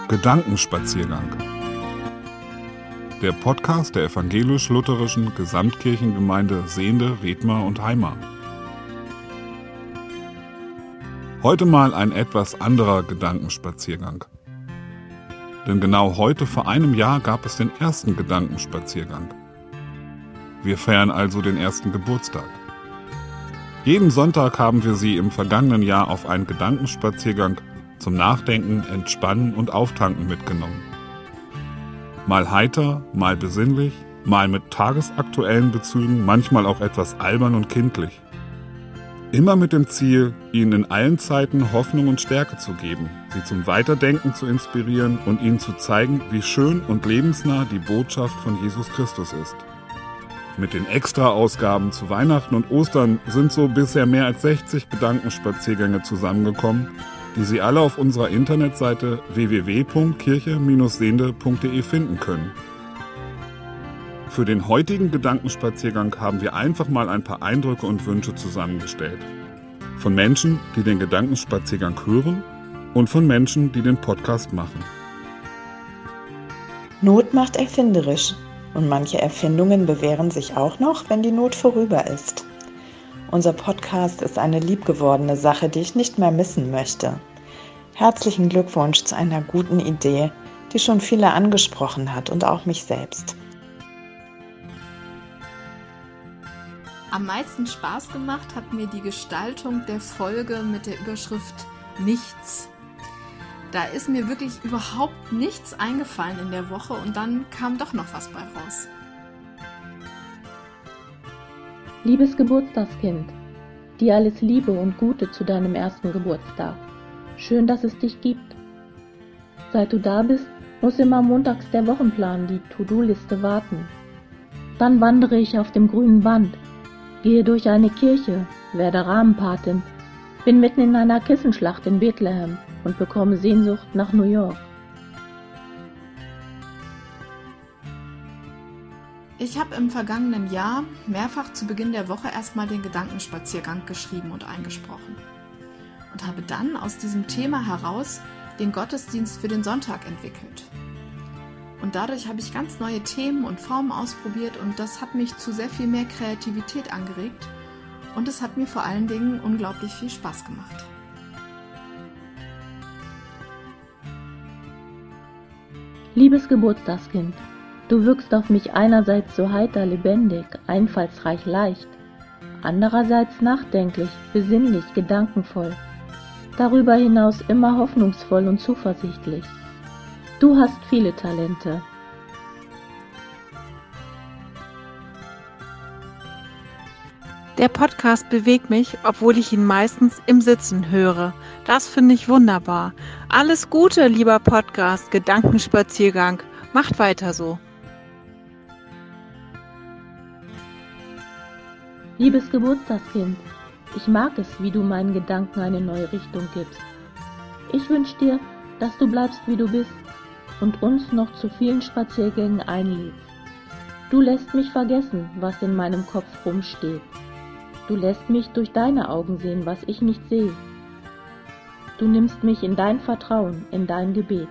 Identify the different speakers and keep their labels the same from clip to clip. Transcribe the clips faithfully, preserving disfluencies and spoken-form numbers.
Speaker 1: Gedankenspaziergang. Der Podcast der evangelisch-lutherischen Gesamtkirchengemeinde Sehnde, Redmar und Heimar. Heute mal ein etwas anderer Gedankenspaziergang. Denn genau heute vor einem Jahr gab es den ersten Gedankenspaziergang. Wir feiern also den ersten Geburtstag. Jeden Sonntag haben wir Sie im vergangenen Jahr auf einen Gedankenspaziergang zum Nachdenken, Entspannen und Auftanken mitgenommen. Mal heiter, mal besinnlich, mal mit tagesaktuellen Bezügen, manchmal auch etwas albern und kindlich. Immer mit dem Ziel, Ihnen in allen Zeiten Hoffnung und Stärke zu geben, Sie zum Weiterdenken zu inspirieren und Ihnen zu zeigen, wie schön und lebensnah die Botschaft von Jesus Christus ist. Mit den Extra-Ausgaben zu Weihnachten und Ostern sind so bisher mehr als sechzig Gedankenspaziergänge zusammengekommen, die Sie alle auf unserer Internetseite w w w punkt kirche Bindestrich sehnde punkt de finden können. Für den heutigen Gedankenspaziergang haben wir einfach mal ein paar Eindrücke und Wünsche zusammengestellt. Von Menschen, die den Gedankenspaziergang hören und von Menschen, die den Podcast machen.
Speaker 2: Not macht erfinderisch und manche Erfindungen bewähren sich auch noch, wenn die Not vorüber ist. Unser Podcast ist eine liebgewordene Sache, die ich nicht mehr missen möchte. Herzlichen Glückwunsch zu einer guten Idee, die schon viele angesprochen hat und auch mich selbst.
Speaker 3: Am meisten Spaß gemacht hat mir die Gestaltung der Folge mit der Überschrift Nichts. Da ist mir wirklich überhaupt nichts eingefallen in der Woche und dann kam doch noch was bei raus.
Speaker 4: Liebes Geburtstagskind, dir alles Liebe und Gute zu deinem ersten Geburtstag. Schön, dass es dich gibt. Seit du da bist, muss immer montags der Wochenplan, die To-Do-Liste warten. Dann wandere ich auf dem grünen Band, gehe durch eine Kirche, werde Rahmenpatin, bin mitten in einer Kissenschlacht in Bethlehem und bekomme Sehnsucht nach New York.
Speaker 3: Ich habe im vergangenen Jahr mehrfach zu Beginn der Woche erstmal den Gedankenspaziergang geschrieben und eingesprochen und habe dann aus diesem Thema heraus den Gottesdienst für den Sonntag entwickelt. Und dadurch habe ich ganz neue Themen und Formen ausprobiert und das hat mich zu sehr viel mehr Kreativität angeregt und es hat mir vor allen Dingen unglaublich viel Spaß gemacht.
Speaker 4: Liebes Geburtstagskind, du wirkst auf mich einerseits so heiter, lebendig, einfallsreich, leicht, andererseits nachdenklich, besinnlich, gedankenvoll, darüber hinaus immer hoffnungsvoll und zuversichtlich. Du hast viele Talente.
Speaker 5: Der Podcast bewegt mich, obwohl ich ihn meistens im Sitzen höre. Das finde ich wunderbar. Alles Gute, lieber Podcast, Gedankenspaziergang. Macht weiter so.
Speaker 4: Liebes Geburtstagskind, ich mag es, wie du meinen Gedanken eine neue Richtung gibst. Ich wünsche dir, dass du bleibst, wie du bist und uns noch zu vielen Spaziergängen einlädst. Du lässt mich vergessen, was in meinem Kopf rumsteht. Du lässt mich durch deine Augen sehen, was ich nicht sehe. Du nimmst mich in dein Vertrauen, in dein Gebet.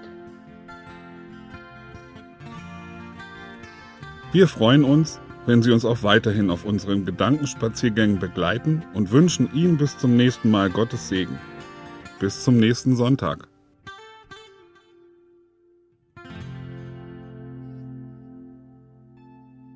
Speaker 1: Wir freuen uns, wenn Sie uns auch weiterhin auf unseren Gedankenspaziergängen begleiten und wünschen Ihnen bis zum nächsten Mal Gottes Segen. Bis zum nächsten Sonntag.